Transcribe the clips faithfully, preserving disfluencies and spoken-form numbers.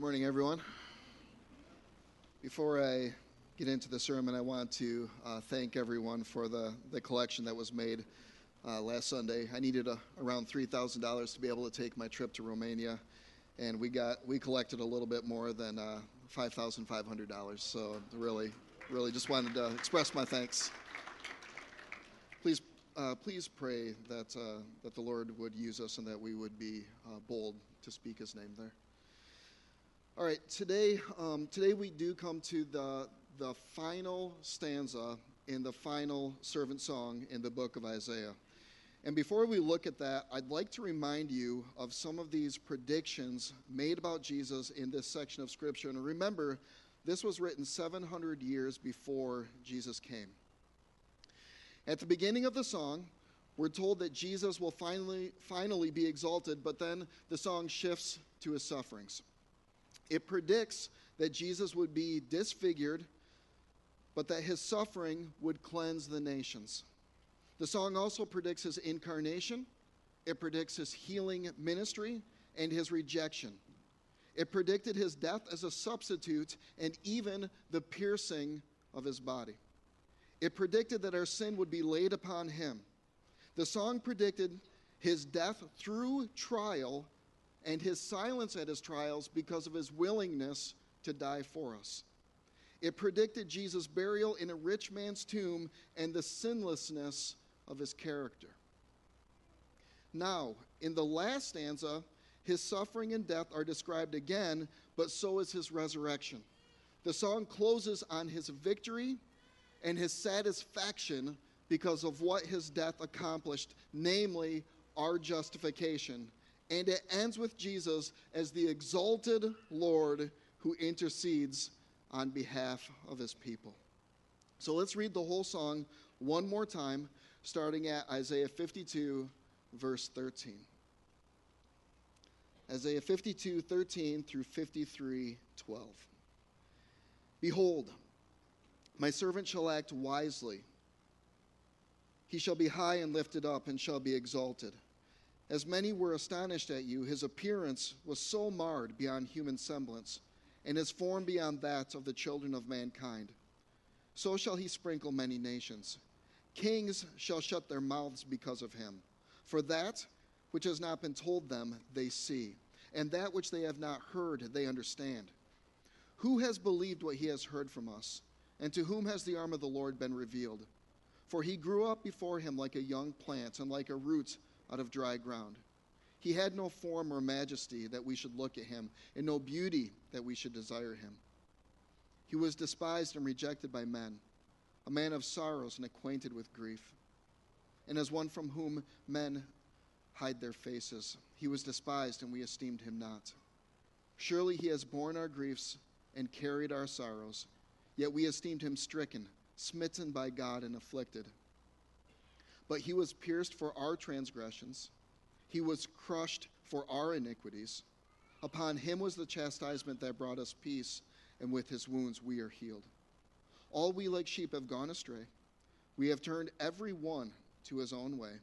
Morning, everyone. Before I get into the sermon, I want to uh, thank everyone for the, the collection that was made uh, last Sunday. I needed a, around three thousand dollars to be able to take my trip to Romania, and we got we collected a little bit more than uh, five thousand five hundred dollars. So really, really just wanted to express my thanks. Please, uh, please pray that uh, that the Lord would use us and that we would be uh, bold to speak His name there. All right, today um, today we do come to the the final stanza in the final servant song in the book of Isaiah. And before we look at that, I'd like to remind you of some of these predictions made about Jesus in this section of Scripture. And remember, this was written seven hundred years before Jesus came. At the beginning of the song, we're told that Jesus will finally finally be exalted, but then the song shifts to his sufferings. It predicts that Jesus would be disfigured, but that his suffering would cleanse the nations. The song also predicts his incarnation. It predicts his healing ministry and his rejection. It predicted his death as a substitute and even the piercing of his body. It predicted that our sin would be laid upon him. The song predicted his death through trial and his silence at his trials because of his willingness to die for us. It predicted Jesus' burial in a rich man's tomb and the sinlessness of his character. Now, in the last stanza, his suffering and death are described again, but so is his resurrection. The song closes on his victory and his satisfaction because of what his death accomplished, namely our justification. And it ends with Jesus as the exalted Lord who intercedes on behalf of his people. So let's read the whole song one more time, starting at Isaiah fifty-two, verse thirteen. Isaiah fifty-two, thirteen through fifty-three, twelve. Behold, my servant shall act wisely. He shall be high and lifted up and shall be exalted. As many were astonished at you, his appearance was so marred beyond human semblance, and his form beyond that of the children of mankind. So shall he sprinkle many nations. Kings shall shut their mouths because of him. For that which has not been told them they see, and that which they have not heard they understand. Who has believed what he has heard from us, and to whom has the arm of the Lord been revealed? For he grew up before him like a young plant, and like a root out of dry ground. He had no form or majesty that we should look at him, and no beauty that we should desire him. He was despised and rejected by men, a man of sorrows and acquainted with grief. And as one from whom men hide their faces, he was despised, and we esteemed him not. Surely he has borne our griefs and carried our sorrows, yet we esteemed him stricken, smitten by God, and afflicted. But he was pierced for our transgressions. He was crushed for our iniquities. Upon him was the chastisement that brought us peace, and with his wounds we are healed. All we like sheep have gone astray. We have turned every one to his own way.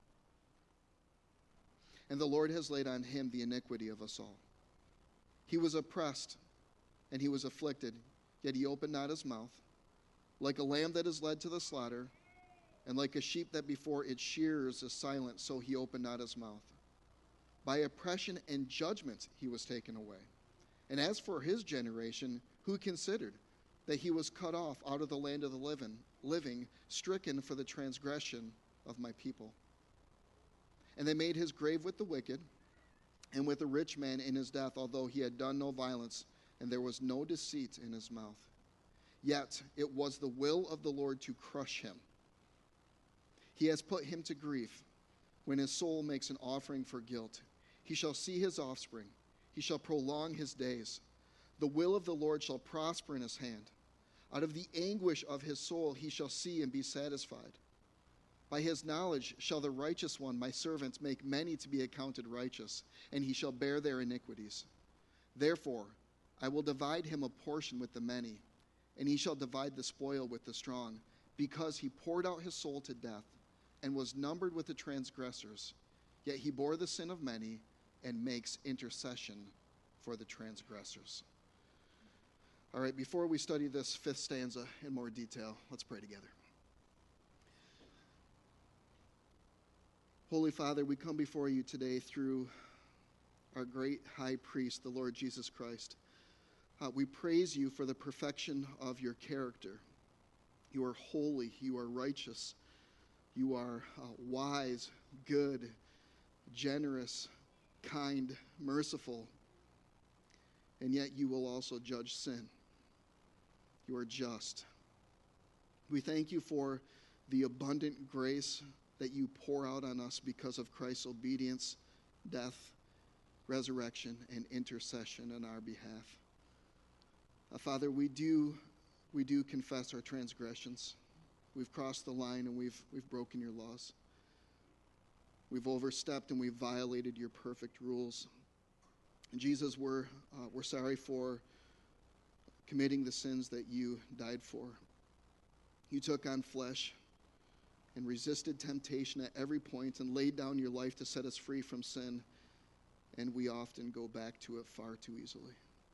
And the Lord has laid on him the iniquity of us all. He was oppressed, and he was afflicted, yet he opened not his mouth. Like a lamb that is led to the slaughter, and like a sheep that before its shearers is silent, so he opened not his mouth. By oppression and judgment he was taken away. And as for his generation, who considered that he was cut off out of the land of the living, living, stricken for the transgression of my people? And they made his grave with the wicked, and with a rich man in his death, although he had done no violence, and there was no deceit in his mouth. Yet it was the will of the Lord to crush him. He has put him to grief when his soul makes an offering for guilt. He shall see his offspring. He shall prolong his days. The will of the Lord shall prosper in his hand. Out of the anguish of his soul he shall see and be satisfied. By his knowledge shall the righteous one, my servant, make many to be accounted righteous, and he shall bear their iniquities. Therefore I will divide him a portion with the many, and he shall divide the spoil with the strong, because he poured out his soul to death, and was numbered with the transgressors. Yet he bore the sin of many and makes intercession for the transgressors. All right, before we study this fifth stanza in more detail, let's pray together. Holy Father, we come before you today through our great high priest, the Lord Jesus Christ. Uh, we praise you for the perfection of your character. You are holy, you are righteous, you are uh, wise, good, generous, kind, merciful, and yet you will also judge sin. You are just. We thank you for the abundant grace that you pour out on us because of Christ's obedience, death, resurrection, and intercession on our behalf. Uh, Father, we do we do confess our transgressions. We've crossed the line and we've we've broken your laws. We've overstepped and we've violated your perfect rules. And Jesus, we're uh, we're sorry for committing the sins that you died for. You took on flesh and resisted temptation at every point and laid down your life to set us free from sin, and we often go back to it far too easily.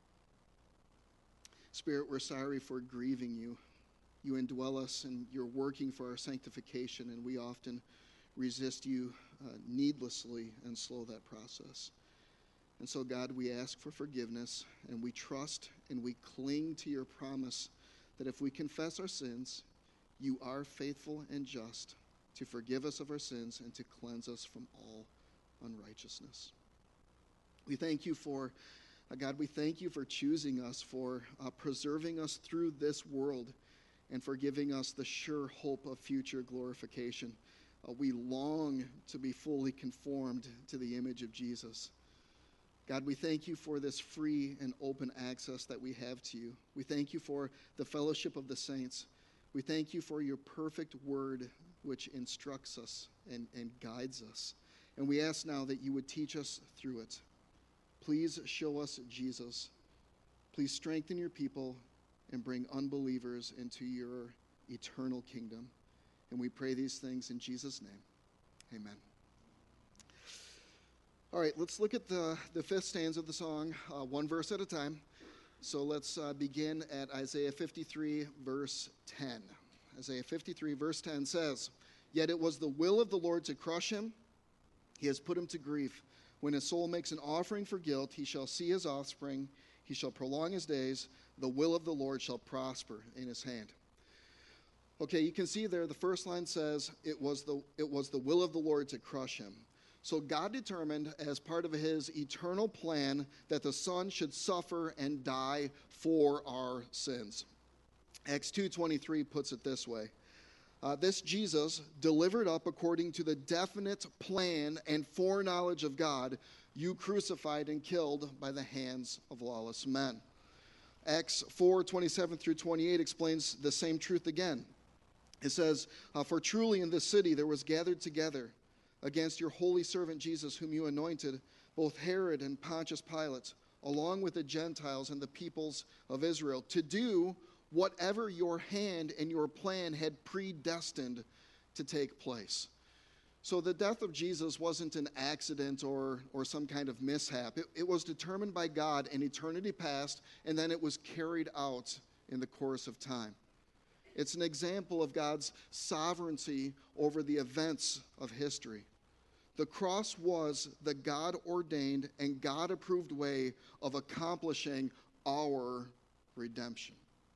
Spirit, we're sorry for grieving you. You indwell us and you're working for our sanctification, and we often resist you uh, needlessly and slow that process. And so, God, we ask for forgiveness, and we trust and we cling to your promise that if we confess our sins, you are faithful and just to forgive us of our sins and to cleanse us from all unrighteousness. We thank you for, uh, God, we thank you for choosing us, for uh, preserving us through this world, and for giving us the sure hope of future glorification. Uh, we long to be fully conformed to the image of Jesus. God, we thank you for this free and open access that we have to you. We thank you for the fellowship of the saints. We thank you for your perfect word, which instructs us and, and guides us. And we ask now that you would teach us through it. Please show us Jesus. Please strengthen your people and bring unbelievers into your eternal kingdom. And we pray these things in Jesus' name. Amen. All right, let's look at the, the fifth stanza of the song, uh, one verse at a time. So let's uh, begin at Isaiah fifty-three, verse ten. Isaiah fifty-three, verse ten says, "Yet it was the will of the Lord to crush him. He has put him to grief. When his soul makes an offering for guilt, he shall see his offspring. He shall prolong his days. The will of the Lord shall prosper in his hand." Okay, you can see there the first line says, it was the, it was the will of the Lord to crush him. So God determined as part of his eternal plan that the Son should suffer and die for our sins. Acts two twenty-three puts it this way. Uh, this Jesus, delivered up according to the definite plan and foreknowledge of God, you crucified and killed by the hands of lawless men. Acts four twenty-seven through twenty-eight explains the same truth again. It says, uh, "For truly in this city there was gathered together against your holy servant Jesus, whom you anointed, both Herod and Pontius Pilate, along with the Gentiles and the peoples of Israel, to do whatever your hand and your plan had predestined to take place." So the death of Jesus wasn't an accident or, or some kind of mishap. It, it was determined by God in eternity past, and then it was carried out in the course of time. It's an example of God's sovereignty over the events of history. The cross was the God-ordained and God-approved way of accomplishing our redemption.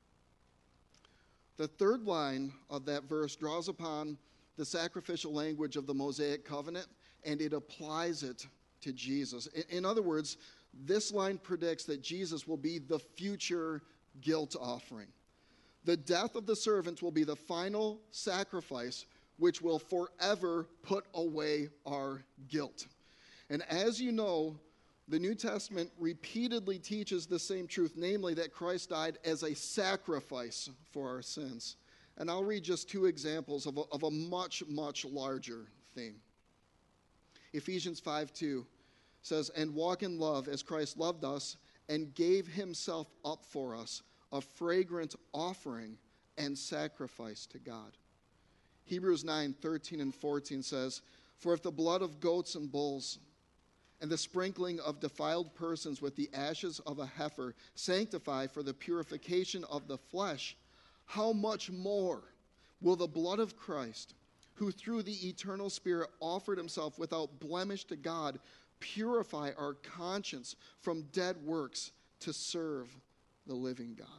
The third line of that verse draws upon the sacrificial language of the Mosaic covenant, and it applies it to Jesus. In other words, this line predicts that Jesus will be the future guilt offering. The death of the servant will be the final sacrifice which will forever put away our guilt. And as you know, the New Testament repeatedly teaches the same truth, namely that Christ died as a sacrifice for our sins. And I'll read just two examples of a, of a much, much larger theme. Ephesians five two says, "And walk in love as Christ loved us and gave himself up for us, a fragrant offering and sacrifice to God." Hebrews nine thirteen and fourteen says, "For if the blood of goats and bulls and the sprinkling of defiled persons with the ashes of a heifer sanctify for the purification of the flesh, how much more will the blood of Christ, who through the eternal Spirit offered himself without blemish to God, purify our conscience from dead works to serve the living God?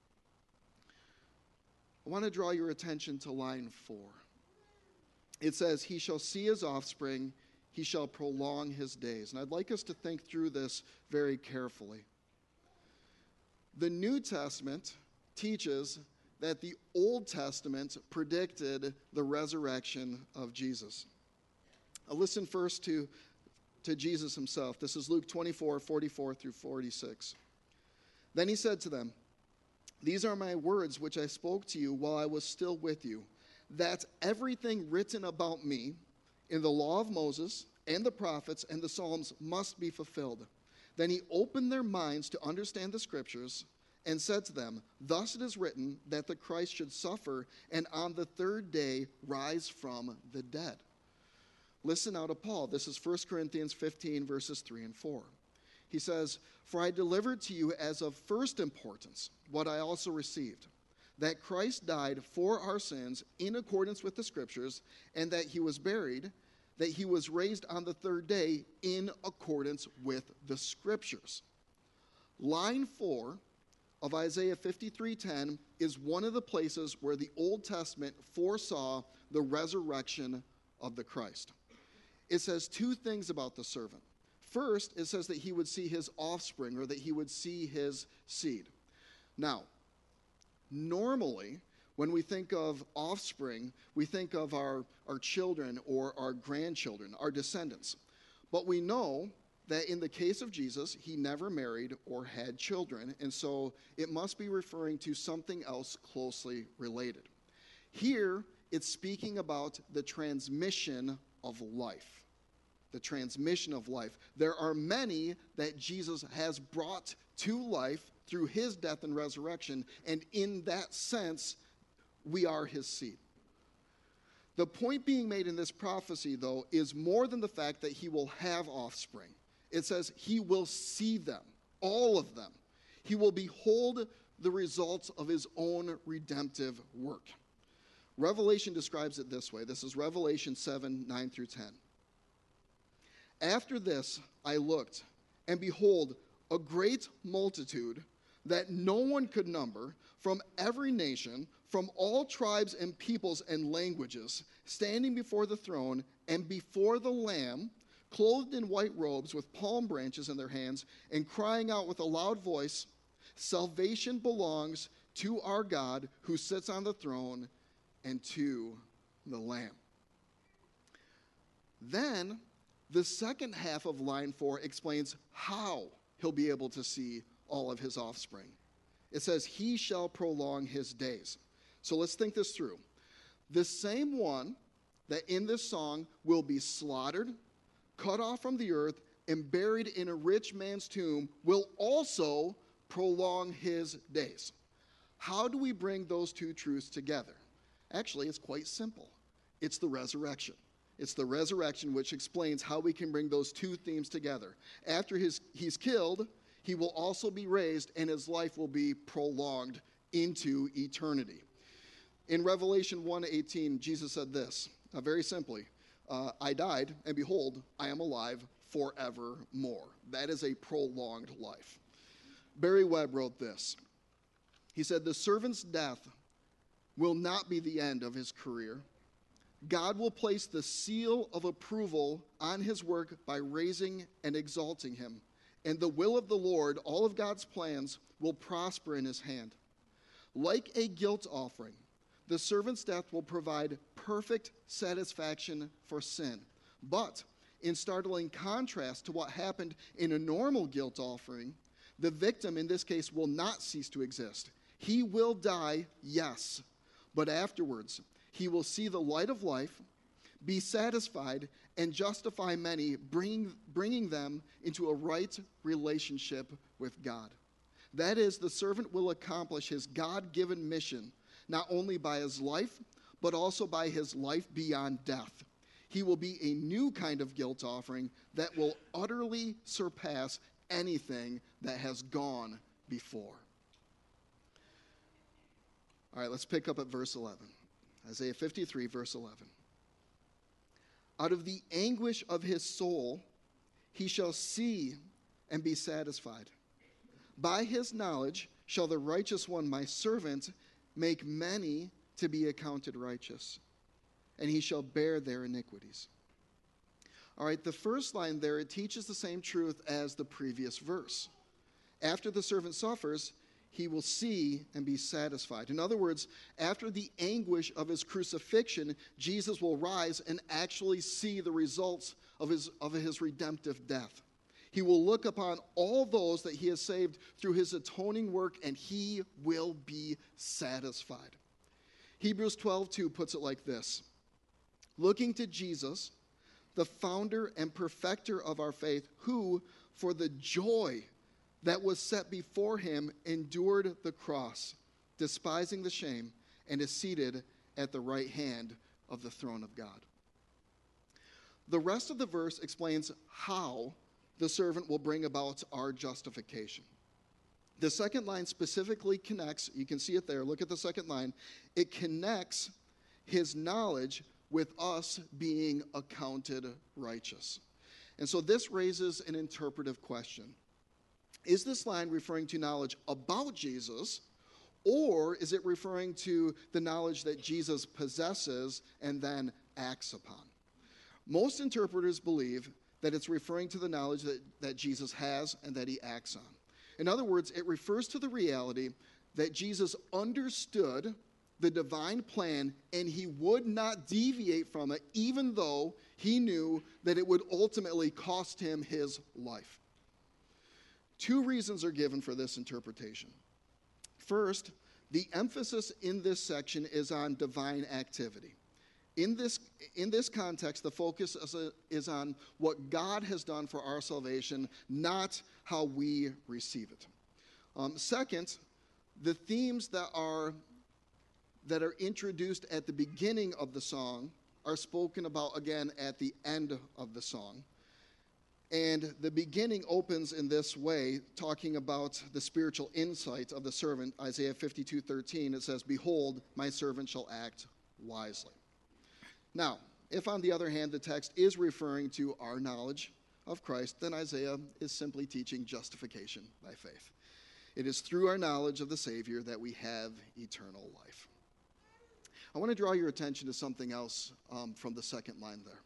I want to draw your attention to line four. It says, he shall see his offspring, he shall prolong his days. And I'd like us to think through this very carefully. The New Testament teaches that the Old Testament predicted the resurrection of Jesus. I'll listen first to, to Jesus himself. This is Luke twenty-four, forty-four through forty-six. Then he said to them, these are my words which I spoke to you while I was still with you, that everything written about me in the law of Moses and the prophets and the Psalms must be fulfilled. Then he opened their minds to understand the scriptures and said to them, thus it is written that the Christ should suffer and on the third day rise from the dead. Listen now to Paul. This is First Corinthians fifteen, verses three and four. He says, for I delivered to you as of first importance what I also received, that Christ died for our sins in accordance with the scriptures, and that he was buried, that he was raised on the third day in accordance with the scriptures. Line four of Isaiah fifty-three ten is one of the places where the Old Testament foresaw the resurrection of the Christ. It says two things about the servant. First, it says that he would see his offspring, or that he would see his seed. Now, normally, when we think of offspring, we think of our, our children or our grandchildren, our descendants. But we know that in the case of Jesus, he never married or had children, and so it must be referring to something else closely related. Here, it's speaking about the transmission of life. The transmission of life. There are many that Jesus has brought to life through his death and resurrection, and in that sense, we are his seed. The point being made in this prophecy, though, is more than the fact that he will have offspring. It says he will see them, all of them. He will behold the results of his own redemptive work. Revelation describes it this way. This is Revelation seven, nine through ten. After this I looked, and behold, a great multitude that no one could number, from every nation, from all tribes and peoples and languages, standing before the throne and before the Lamb, clothed in white robes with palm branches in their hands, and crying out with a loud voice, salvation belongs to our God who sits on the throne and to the Lamb. Then the second half of line four explains how he'll be able to see all of his offspring. It says, he shall prolong his days. So let's think this through. The same one that in this song will be slaughtered, cut off from the earth, and buried in a rich man's tomb will also prolong his days. How do we bring those two truths together? Actually, it's quite simple. It's the resurrection. It's the resurrection which explains how we can bring those two themes together. After his, he's killed, he will also be raised, and his life will be prolonged into eternity. In Revelation one eighteen, Jesus said this, uh, very simply, uh, I died, and behold, I am alive forevermore. That is a prolonged life. Barry Webb wrote this. He said, the servant's death will not be the end of his career. God will place the seal of approval on his work by raising and exalting him. And the will of the Lord, all of God's plans, will prosper in his hand. Like a guilt offering, the servant's death will provide perfect satisfaction for sin. But in startling contrast to what happened in a normal guilt offering, the victim in this case will not cease to exist. He will die, yes, but afterwards, he will see the light of life, be satisfied, and justify many, bringing, bringing them into a right relationship with God. That is, the servant will accomplish his God-given mission, not only by his life, but also by his life beyond death. He will be a new kind of guilt offering that will utterly surpass anything that has gone before. All right, let's pick up at verse eleven. Isaiah fifty-three, verse eleven. Out of the anguish of his soul, he shall see and be satisfied. By his knowledge shall the righteous one, my servant, make many to be accounted righteous, and he shall bear their iniquities. All right, the first line there, it teaches the same truth as the previous verse. After the servant suffers, he will see and be satisfied. In other words, after the anguish of his crucifixion, Jesus will rise and actually see the results of his, of his redemptive death. He will look upon all those that he has saved through his atoning work, and he will be satisfied. Hebrews twelve two puts it like this: looking to Jesus, the founder and perfecter of our faith, who, for the joy that was set before him, endured the cross, despising the shame, and is seated at the right hand of the throne of God. The rest of the verse explains how the servant will bring about our justification. The second line specifically connects, you can see it there, look at the second line, it connects his knowledge with us being accounted righteous. And so this raises an interpretive question. Is this line referring to knowledge about Jesus, or is it referring to the knowledge that Jesus possesses and then acts upon? Most interpreters believe that it's referring to the knowledge that, that Jesus has and that he acts on. In other words, it refers to the reality that Jesus understood the divine plan and he would not deviate from it, even though he knew that it would ultimately cost him his life. Two reasons are given for this interpretation. First, the emphasis in this section is on divine activity. In this, in this context, the focus is, a, is on what God has done for our salvation, not how we receive it. Um, second, the themes that are, that are introduced at the beginning of the song are spoken about again at the end of the song. And the beginning opens in this way, talking about the spiritual insight of the servant. Isaiah fifty-two thirteen, it says, "Behold, my servant shall act wisely." Now, if on the other hand the text is referring to our knowledge of Christ, then Isaiah is simply teaching justification by faith. It is through our knowledge of the Savior that we have eternal life. I want to draw your attention to something else um, from the second line there.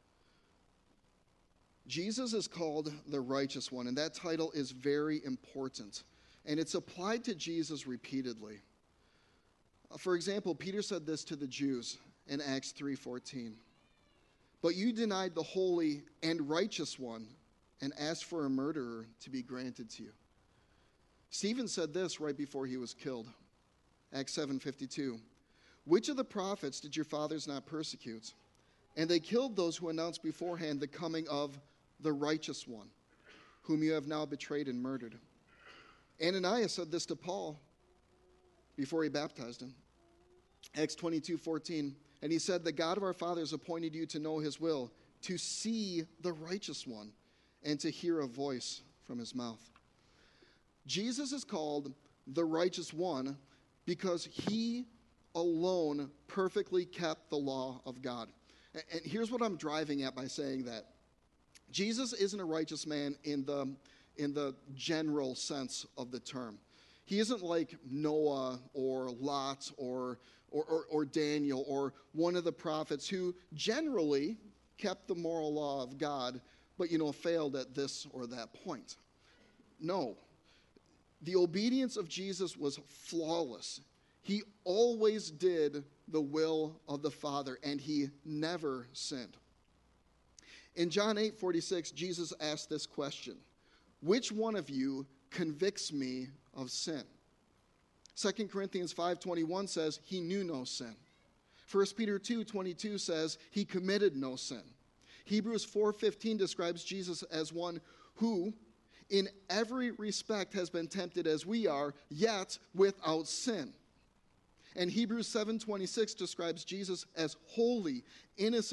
Jesus is called the Righteous One, and that title is very important, and it's applied to Jesus repeatedly. Uh, for example, Peter said this to the Jews in Acts three fourteen. "But you denied the holy and righteous one and asked for a murderer to be granted to you." Stephen said this right before he was killed. Acts seven fifty-two. "Which of the prophets did your fathers not persecute? And they killed those who announced beforehand the coming of the righteous one, whom you have now betrayed and murdered." Ananias said this to Paul before he baptized him. Acts twenty-two fourteen. "And he said, the God of our fathers appointed you to know his will, to see the righteous one, and to hear a voice from his mouth." Jesus is called the righteous one because he alone perfectly kept the law of God. And here's what I'm driving at by saying that. Jesus isn't a righteous man in the, in the general sense of the term. He isn't like Noah or Lot or, or, or, or Daniel or one of the prophets who generally kept the moral law of God, but, you know, failed at this or that point. No. The obedience of Jesus was flawless. He always did the will of the Father, and he never sinned. In John eight forty-six, Jesus asked this question: "Which one of you convicts me of sin?" Second Corinthians five twenty-one says he knew no sin. First Peter two twenty-two says he committed no sin. Hebrews four fifteen describes Jesus as one who, in every respect, has been tempted as we are, yet without sin. And Hebrews seven twenty-six describes Jesus as holy, innocent,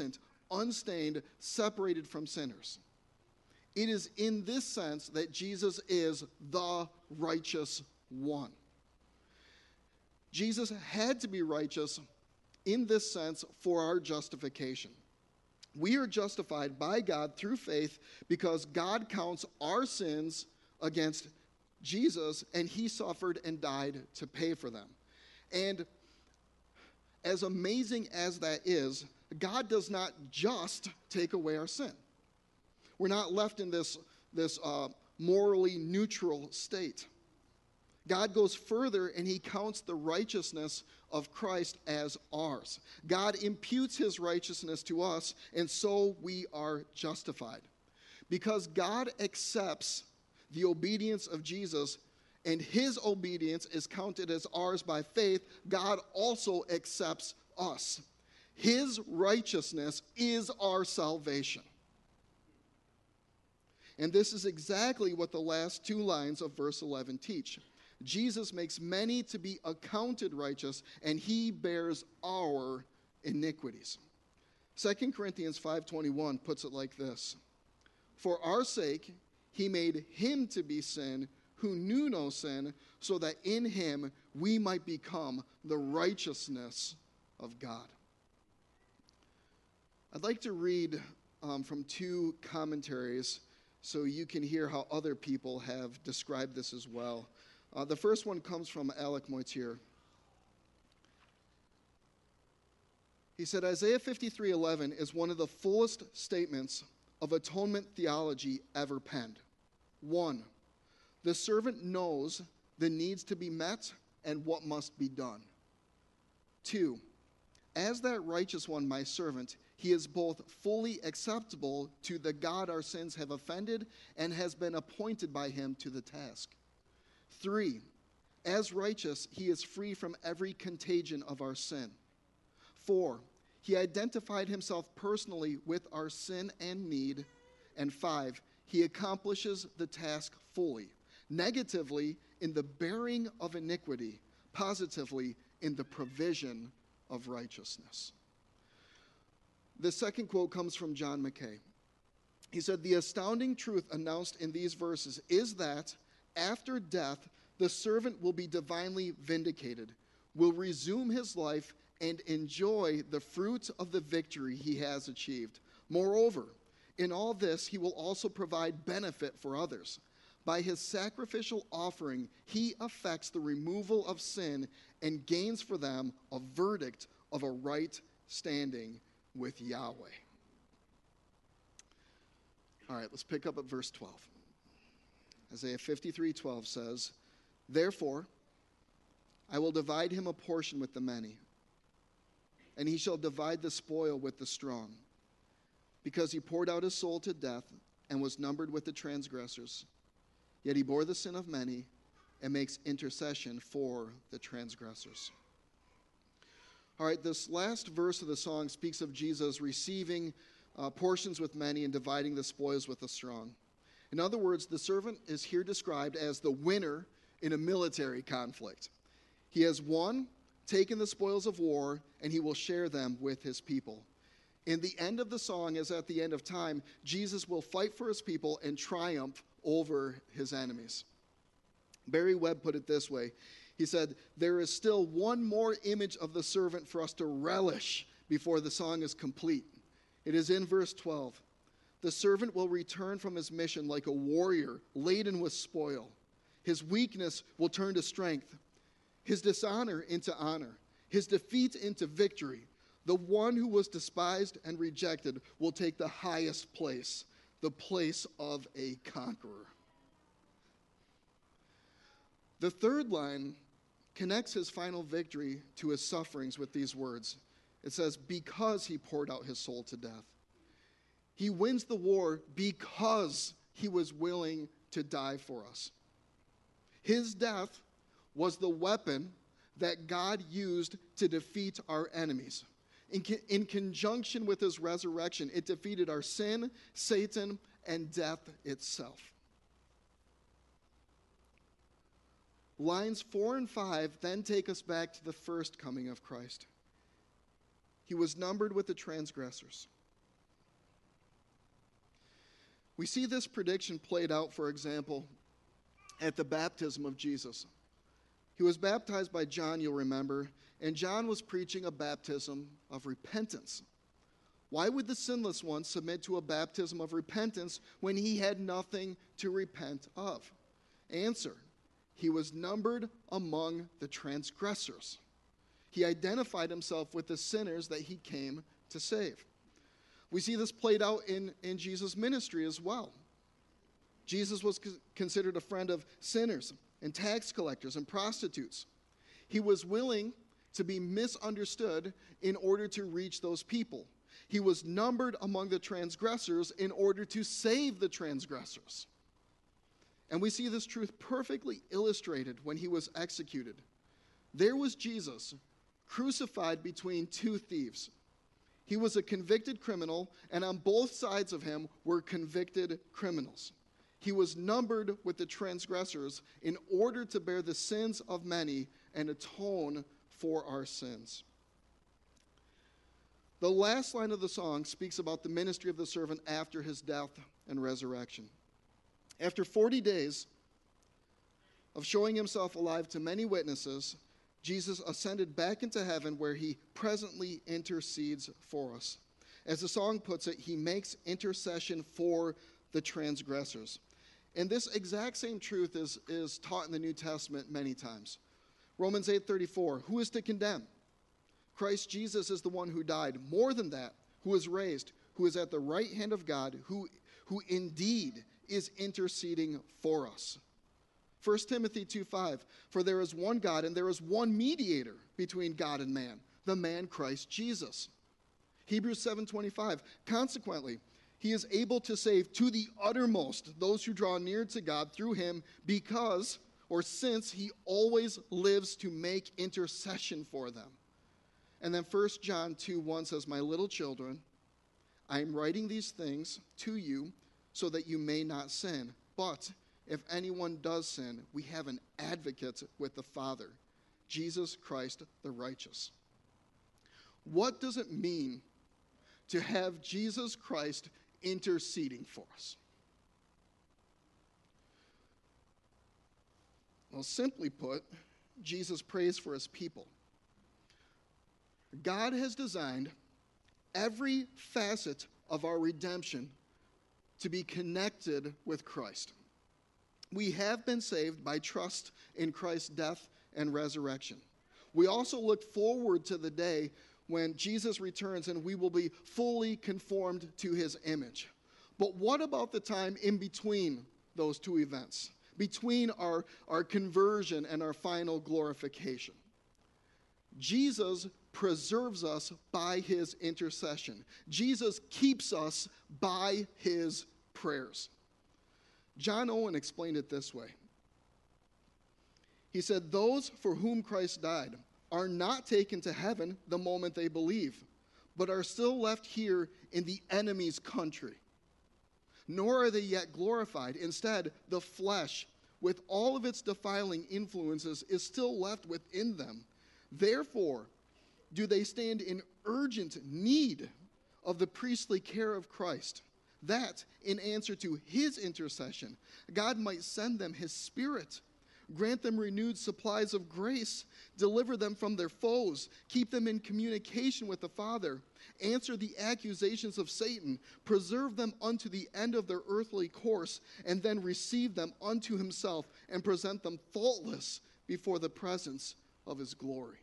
unstained, separated from sinners. It is in this sense that Jesus is the righteous one. Jesus had to be righteous in this sense for our justification. We are justified by God through faith because God counts our sins against Jesus, and he suffered and died to pay for them. And as amazing as that is, God does not just take away our sin. We're not left in this, this uh, morally neutral state. God goes further and he counts the righteousness of Christ as ours. God imputes his righteousness to us, and so we are justified. Because God accepts the obedience of Jesus, and his obedience is counted as ours by faith, God also accepts us. His righteousness is our salvation. And this is exactly what the last two lines of verse eleven teach. Jesus makes many to be accounted righteous, and he bears our iniquities. Second Corinthians five twenty-one puts it like this: For our sake he made him to be sin who knew no sin, so that in him we might become the righteousness of God. I'd like to read um, from two commentaries so you can hear how other people have described this as well. Uh, the first one comes from Alec Moitier. He said, Isaiah fifty-three eleven is one of the fullest statements of atonement theology ever penned. One, the servant knows the needs to be met and what must be done. Two, as that righteous one, my servant, he is both fully acceptable to the God our sins have offended and has been appointed by him to the task. Three, as righteous, he is free from every contagion of our sin. Four, he identified himself personally with our sin and need. And five, he accomplishes the task fully, negatively in the bearing of iniquity, positively in the provision of righteousness. The second quote comes from John Mackay. He said, the astounding truth announced in these verses is that after death, the servant will be divinely vindicated, will resume his life, and enjoy the fruit of the victory he has achieved. Moreover, in all this, he will also provide benefit for others. By his sacrificial offering, he effects the removal of sin and gains for them a verdict of a right standing with Yahweh. All right, let's pick up at verse twelve. Isaiah fifty-three twelve says, Therefore, I will divide him a portion with the many, and he shall divide the spoil with the strong, because he poured out his soul to death and was numbered with the transgressors. Yet he bore the sin of many and makes intercession for the transgressors. All right, this last verse of the song speaks of Jesus receiving uh, portions with many and dividing the spoils with the strong. In other words, the servant is here described as the winner in a military conflict. He has won, taken the spoils of war, and he will share them with his people. In the end of the song, as at the end of time, Jesus will fight for his people and triumph over his enemies. Barry Webb put it this way. He said, there is still one more image of the servant for us to relish before the song is complete. It is in verse twelve. The servant will return from his mission like a warrior laden with spoil. His weakness will turn to strength, his dishonor into honor, his defeat into victory. The one who was despised and rejected will take the highest place, the place of a conqueror. The third line connects his final victory to his sufferings with these words. It says, because he poured out his soul to death. He wins the war because he was willing to die for us. His death was the weapon that God used to defeat our enemies. In, co- in conjunction with his resurrection, it defeated our sin, Satan, and death itself. Lines four and five then take us back to the first coming of Christ. He was numbered with the transgressors. We see this prediction played out, for example, at the baptism of Jesus. He was baptized by John, you'll remember, and John was preaching a baptism of repentance. Why would the sinless one submit to a baptism of repentance when he had nothing to repent of? Answer: he was numbered among the transgressors. He identified himself with the sinners that he came to save. We see this played out in, in Jesus' ministry as well. Jesus was co- considered a friend of sinners and tax collectors and prostitutes. He was willing to be misunderstood in order to reach those people. He was numbered among the transgressors in order to save the transgressors. And we see this truth perfectly illustrated when he was executed. There was Jesus, crucified between two thieves. He was a convicted criminal, and on both sides of him were convicted criminals. He was numbered with the transgressors in order to bear the sins of many and atone for our sins. The last line of the song speaks about the ministry of the servant after his death and resurrection. After forty days of showing himself alive to many witnesses, Jesus ascended back into heaven where he presently intercedes for us. As the song puts it, he makes intercession for the transgressors. And this exact same truth is, is taught in the New Testament many times. Romans eight thirty-four, who is to condemn? Christ Jesus is the one who died. More than that, who is raised, who is at the right hand of God, who, who indeed is interceding for us. First Timothy two five, for there is one God and there is one mediator between God and man, the man Christ Jesus. Hebrews seven twenty-five, consequently, he is able to save to the uttermost those who draw near to God through him because, or since, he always lives to make intercession for them. And then First John two one says, my little children, I am writing these things to you so that you may not sin. But if anyone does sin, we have an advocate with the Father, Jesus Christ the righteous. What does it mean to have Jesus Christ interceding for us? Well, simply put, Jesus prays for his people. God has designed every facet of our redemption to be connected with Christ. We have been saved by trust in Christ's death and resurrection. We also look forward to the day when Jesus returns and we will be fully conformed to his image. But what about the time in between those two events, between our, our conversion and our final glorification? Jesus preserves us by his intercession. Jesus keeps us by his prayers. John Owen explained it this way. He said, those for whom Christ died are not taken to heaven the moment they believe, but are still left here in the enemy's country. Nor are they yet glorified. Instead, the flesh, with all of its defiling influences, is still left within them. Therefore, do they stand in urgent need of the priestly care of Christ, that, in answer to his intercession, God might send them his Spirit, grant them renewed supplies of grace, deliver them from their foes, keep them in communication with the Father, answer the accusations of Satan, preserve them unto the end of their earthly course, and then receive them unto himself and present them faultless before the presence of his glory.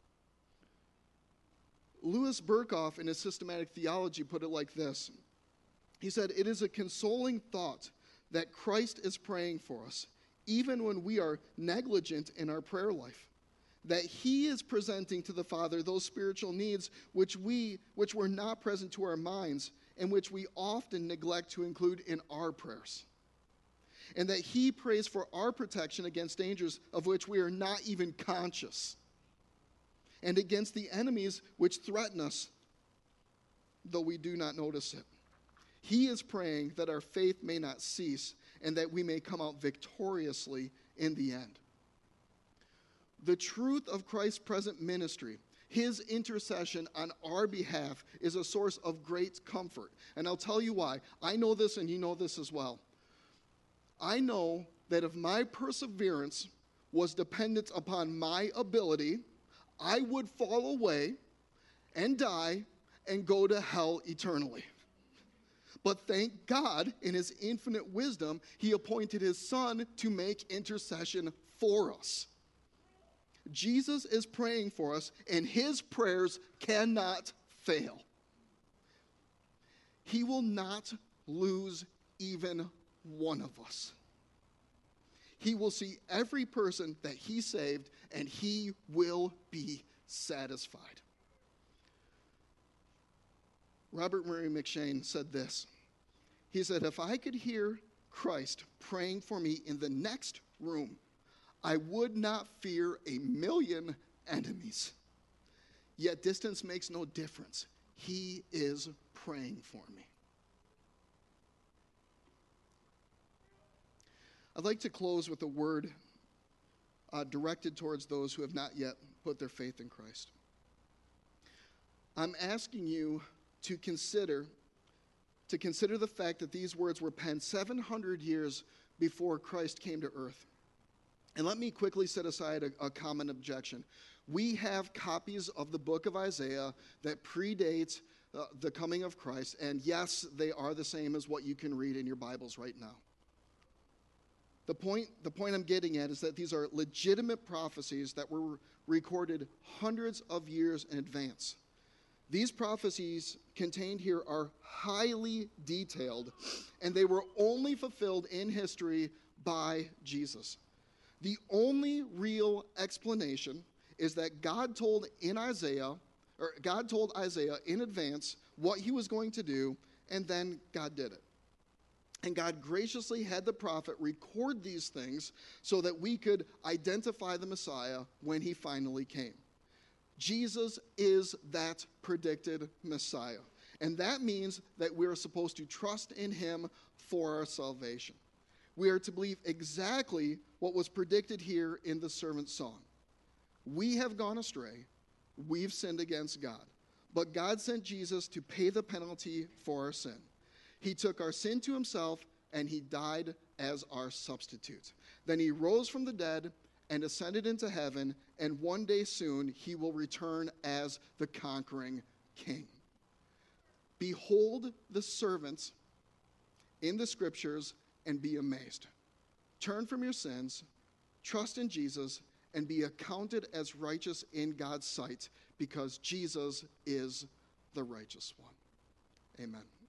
Louis Berkhoff, in his Systematic Theology, put it like this. He said, it is a consoling thought that Christ is praying for us, even when we are negligent in our prayer life, that he is presenting to the Father those spiritual needs which we, which were not present to our minds and which we often neglect to include in our prayers, and that he prays for our protection against dangers of which we are not even conscious, and against the enemies which threaten us, though we do not notice it. He is praying that our faith may not cease and that we may come out victoriously in the end. The truth of Christ's present ministry, His intercession on our behalf is a source of great comfort. And I'll tell you why. I know this and you know this as well. I know that if my perseverance was dependent upon my ability, I would fall away and die and go to hell eternally. But thank God, in his infinite wisdom, he appointed his Son to make intercession for us. Jesus is praying for us, and his prayers cannot fail. He will not lose even one of us. He will see every person that he saved, and he will be satisfied. Robert Murray McCheyne said this. He said, if I could hear Christ praying for me in the next room, I would not fear a million enemies. Yet distance makes no difference. He is praying for me. I'd like to close with a word uh, directed towards those who have not yet put their faith in Christ. I'm asking you to consider, to consider the fact that these words were penned seven hundred years before Christ came to earth. And let me quickly set aside a, a common objection. We have copies of the book of Isaiah that predate uh, the coming of Christ, and yes, they are the same as what you can read in your Bibles right now. The point, the point I'm getting at is that these are legitimate prophecies that were recorded hundreds of years in advance. These prophecies contained here are highly detailed, and they were only fulfilled in history by Jesus. The only real explanation is that God told in Isaiah, or God told Isaiah in advance what he was going to do, and then God did it. And God graciously had the prophet record these things so that we could identify the Messiah when he finally came. Jesus is that predicted Messiah. And that means that we are supposed to trust in him for our salvation. We are to believe exactly what was predicted here in the servant's song. We have gone astray. We've sinned against God. But God sent Jesus to pay the penalty for our sin. He took our sin to himself, and he died as our substitute. Then he rose from the dead and ascended into heaven, and one day soon he will return as the conquering king. Behold the servants in the scriptures and be amazed. Turn from your sins, trust in Jesus, and be accounted as righteous in God's sight, because Jesus is the righteous one. Amen.